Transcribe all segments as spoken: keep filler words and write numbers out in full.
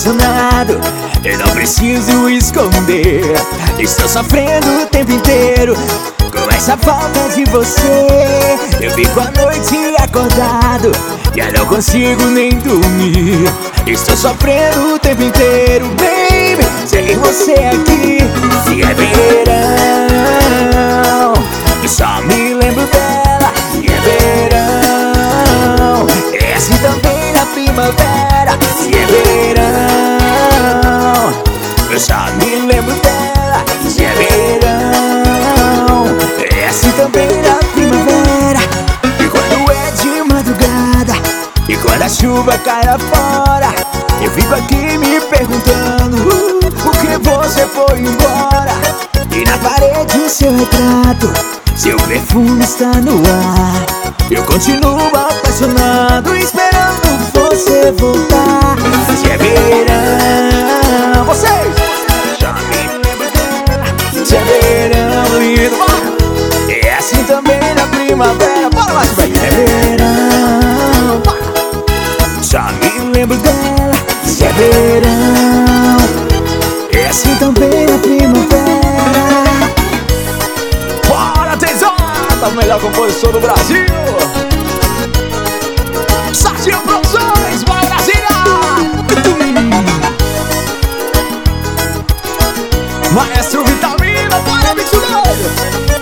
apaixonado, eu não preciso esconder. Estou sofrendo o tempo inteiro com essa falta de você. Eu fico a noite acordado, já não consigo nem dormir. Estou sofrendo o tempo inteiro, baby, sem você aqui. Se é verão, eu só me lembro dela. Se é verão, é assim também na primavera. Se é verão, eu só me lembro dela. Se é verão, é assim também na primavera. E quando é de madrugada, e quando a chuva cai lá fora, eu fico aqui me perguntando uh, por que você foi embora. E na parede o seu retrato, seu perfume está no ar. Eu continuo apaixonado, esperando você voltar. Se é verão, vocês já me lembro dela. Se é verão, lindo, é assim também na primavera. Bora lá, vai. É verão, já me lembro dela. Se é verão, é assim também na primavera. Bora, Teizota, o melhor compositor do Brasil. Sartinho Produções, bora Brasília. Maestro Vitamina, bora Mixuleiro.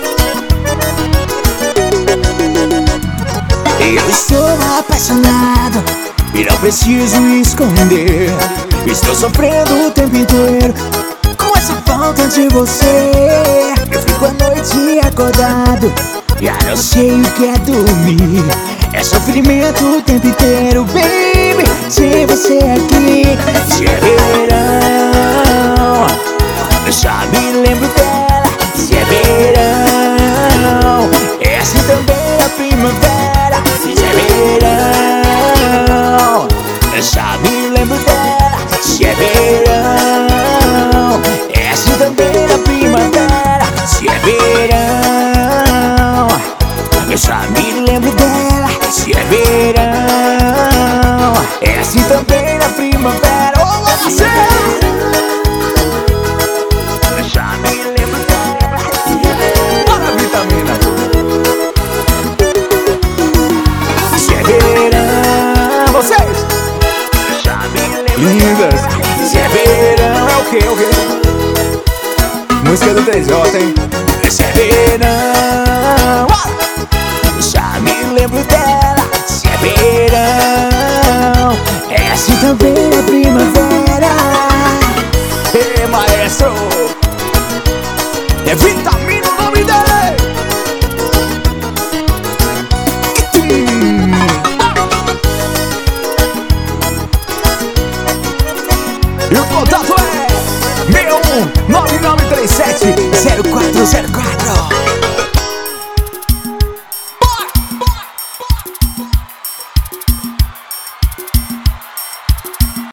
Eu estou apaixonado e não preciso esconder. Estou sofrendo o tempo inteiro com essa falta de você. Eu fico a noite acordado, já não sei o que é dormir. É sofrimento o tempo inteiro, baby, sem você aqui. Se é verão, eu só me lembro dela. Se é verão, é assim também na primavera. Se é verão, eu só me lembro dela. Se é verão, é assim também na primavera. Se é verão, eu só me lembro dela. Se é verão, é assim também na primavera. Ô, você! Eu só me lembro dela. Bora, Vitamina! Se é verão, vocês! Eu só me lembro lindas! Se é verão, é o que, o que? Música do Teizota, hein? Se é verão, já me lembro dela. Se é verão, é assim também na primavera. Ei, maestro, é Vitamina o nome dele. E o contato é seis um nove nove três sete zero quatro zero quatro.